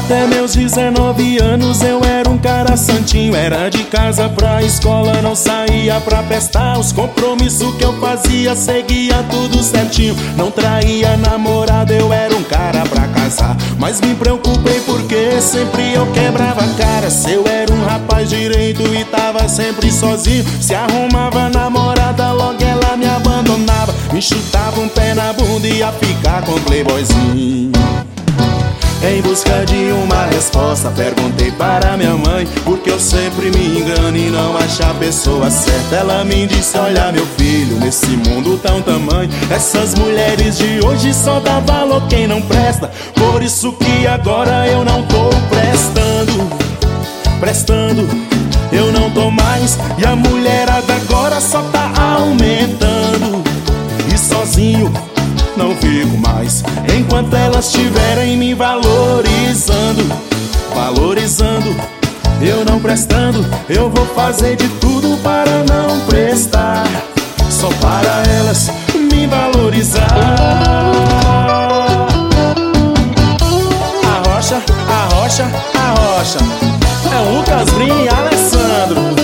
Até meus 19 anos eu era um cara santinho. Era de casa pra escola, não saía pra festar. Os compromissos que eu fazia, seguia tudo certinho. Não traía namorada, eu era um cara pra casar. Mas me preocupei porque sempre eu quebrava a cara. Se eu era um rapaz direito e tava sempre sozinho, se arrumava namorada, logo ela me abandonava. Me chutava um pé na bunda e ia ficar com playboyzinho. Em busca de uma resposta, perguntei para minha mãe, porque eu sempre me engano e não acho a pessoa certa. Ela me disse: olha meu filho, nesse mundo tão tamanho, essas mulheres de hoje só dá valor quem não presta. Por isso que agora eu não tô prestando, eu não tô mais. E a mulherada agora só tá aumentando. E sozinho não fico mais, enquanto elas estiverem me valorizando. Eu não prestando, eu vou fazer de tudo para não prestar, só para elas me valorizar. Arrocha, arrocha, arrocha. É o Lucas Brim e Alessandro.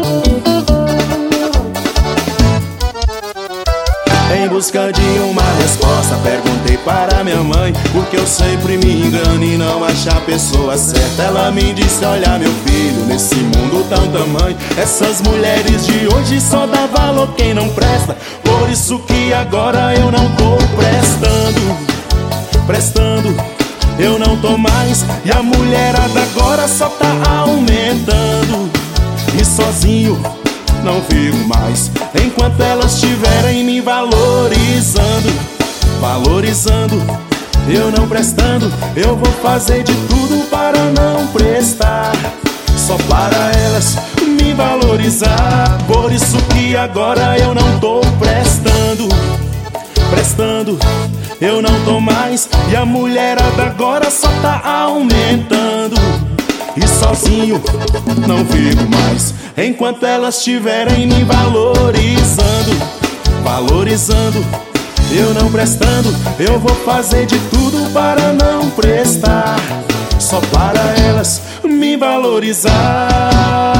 Em busca de uma resposta, perguntei para minha mãe, porque eu sempre me engano e não acho a pessoa certa. Ela me disse: olha meu filho, nesse mundo tão tamanho, essas mulheres de hoje só dá valor quem não presta. Por isso que agora eu não tô prestando, eu não tô mais. E a mulherada agora só tá aumentando. E sozinho não fico mais, enquanto elas estiverem me valorizando. Eu não prestando, eu vou fazer de tudo para não prestar, só para elas me valorizar. Por isso que agora eu não tô prestando, eu não tô mais. E a mulherada agora só tá aumentando. E sozinho não fico mais, enquanto elas estiverem me valorizando. Eu não prestando, eu vou fazer de tudo para não prestar, só para elas me valorizar.